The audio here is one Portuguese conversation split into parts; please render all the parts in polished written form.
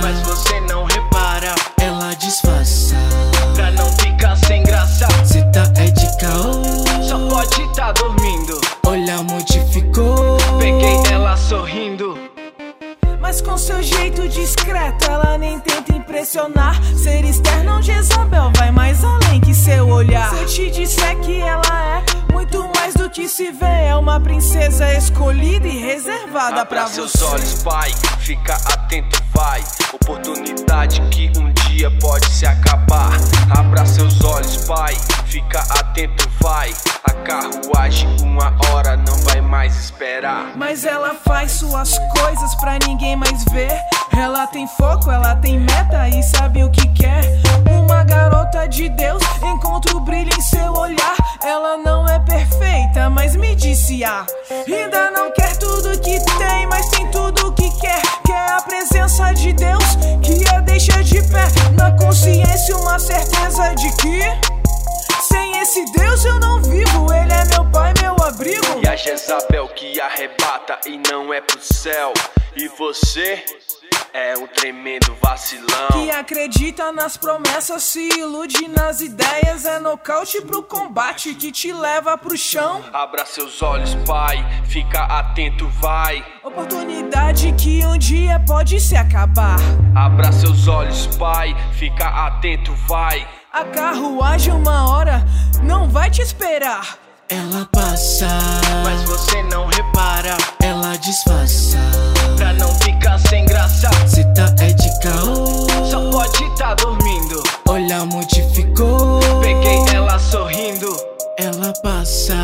mas você não repara. Ela disfarça pra não ficar sem graça. Cê tá é de caô, só pode tá dormindo. olhar modificou. Peguei ela sorrindo, mas com seu jeito discreto ela nem tenta impressionar. Ser externo de Jezabel vai mais além que seu olhar. Se eu te disser que ela é muito mais do que se vê, é uma princesa escolhida e reservada pra abra você. seus olhos, pai, fica atento, vai. Oportunidade que um dia pode se acabar. Abra seus olhos, pai, fica atento, vai. A carruagem uma hora não vai mais esperar. Mas ela faz suas coisas pra ninguém mais ver. Ela tem foco, ela tem meta e sabe o que quer. Uma garota de Deus, encontra o brilho em seu olhar. Ela não é perfeita, mas me disse ainda não quer tudo que tem, mas tem tudo que quer. Quer a presença de Deus, que a deixa de pé. Na consciência uma certeza de que sem esse Deus eu não vivo. Ele é meu pai, meu abrigo. E a Jezabel que arrebata e não é pro céu. E você é um tremendo vacilão que acredita nas promessas, se ilude nas ideias. É nocaute pro combate que te leva pro chão. Abra seus olhos, pai, fica atento, vai. Oportunidade que um dia pode se acabar. Abra seus olhos, pai, fica atento, vai. A carruagem uma hora não vai te esperar. Ela passa, mas você não repara. ela disfarça pra não ficar sem graça. Cê tá é de caô, só pode tá dormindo. olhar modificou. Peguei ela sorrindo, Ela passa,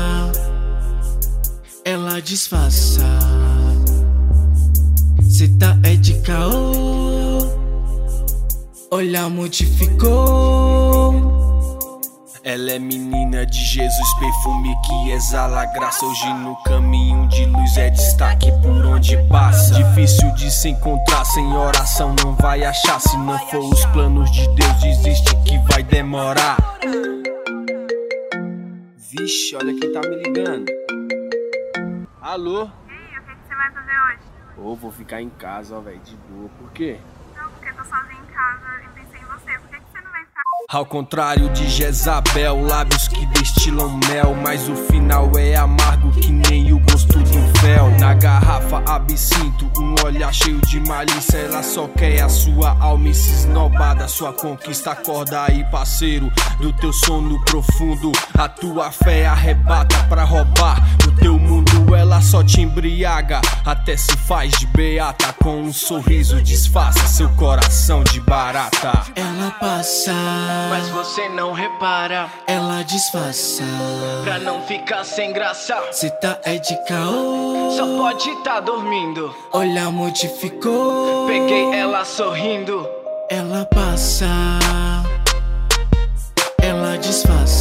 ela disfarça. Cê tá é de caô, olhar modificou. ela é menina de Jesus, perfume que exala graça. Hoje no caminho de luz é destaque por onde passa. Difícil de se encontrar, sem oração não vai achar. Se não for os planos de Deus, desiste que vai demorar. Vixe, olha quem tá me ligando. Alô? E aí, o que você vai fazer hoje? Ô, vou ficar em casa, ó, velho, de boa. Por quê? Não, porque eu tô sozinha em casa e pensei em você. Por que você não vem ficar? Ao contrário de Jezabel, lábios que destilam mel, mas o final é amargo que nem o gosto do fel. Na garrafa absinto, um olhar cheio de malícia. Ela só quer a sua alma e se esnobar da sua conquista. Acorda aí, parceiro, do teu sono profundo. A tua fé arrebata pra roubar o teu mundo. Ela só te embriaga, até se faz de beata. Com um sorriso disfarça seu coração de barata. Ela passa, mas você não repara, ela disfarça pra não ficar sem graça. Cê tá é de caô, Só pode tá dormindo, olhar modificou. peguei ela sorrindo. Ela passa, ela disfarça.